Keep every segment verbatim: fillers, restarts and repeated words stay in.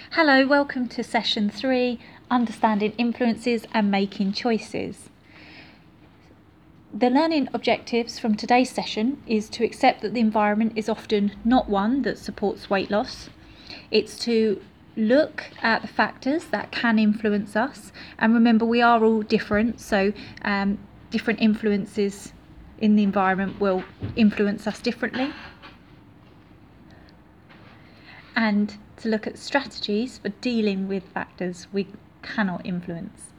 Hello, welcome to session three, Understanding Influences and Making Choices. The learning objectives from today's session is to accept that the environment is often not one that supports weight loss. It's to look at the factors that can influence us, and remember we are all different, so um, different influences in the environment will influence us differently. And to look at strategies for dealing with factors we cannot influence.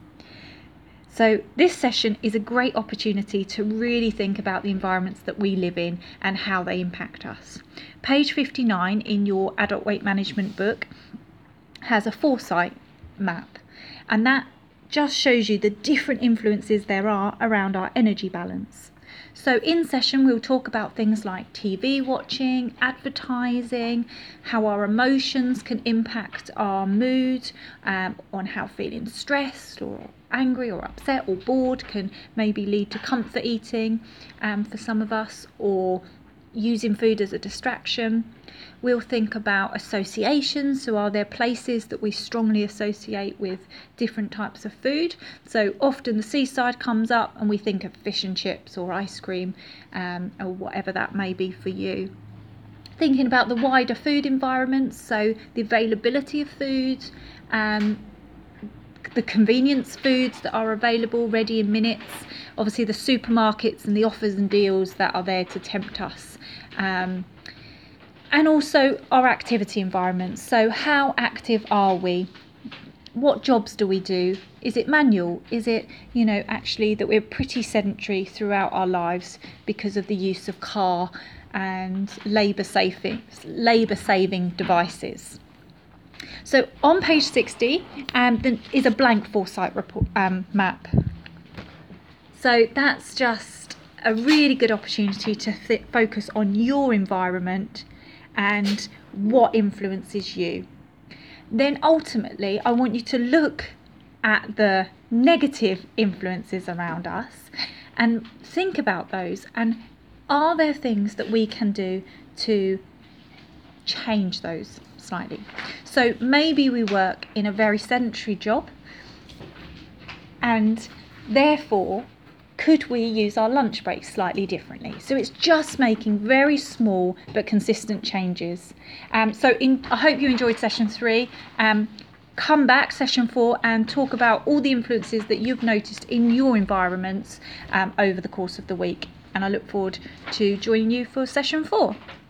So this session is a great opportunity to really think about the environments that we live in and how they impact us. Page fifty-nine in your adult weight management book has a foresight map, and that just shows you the different influences there are around our energy balance. So in session we'll talk about things like T V watching, advertising, how our emotions can impact our mood, um, on how feeling stressed or angry or upset or bored can maybe lead to comfort eating um, for some of us, or using food as a distraction. We'll think about associations, so are there places that we strongly associate with different types of food? So often the seaside comes up and we think of fish and chips or ice cream, um, or whatever that may be for you. Thinking about the wider food environment, so the availability of food, um, the convenience foods that are available ready in minutes, obviously the supermarkets and the offers and deals that are there to tempt us. Um, and also our activity environment. So how active are we? What jobs do we do? Is it manual? Is it, you know, actually that we're pretty sedentary throughout our lives because of the use of car and labour saving, labour saving devices? So on page sixty um, there is a blank foresight report, um, map. So that's just a really good opportunity to th- focus on your environment and what influences you. Then ultimately I want you to look at the negative influences around us and think about those, and are there things that we can do to change those slightly? So maybe we work in a very sedentary job, and therefore could we use our lunch break slightly differently? So it's just making very small but consistent changes. Um, so in, I hope you enjoyed session three. Um, come back session four and talk about all the influences that you've noticed in your environments um, over the course of the week. And I look forward to joining you for session four.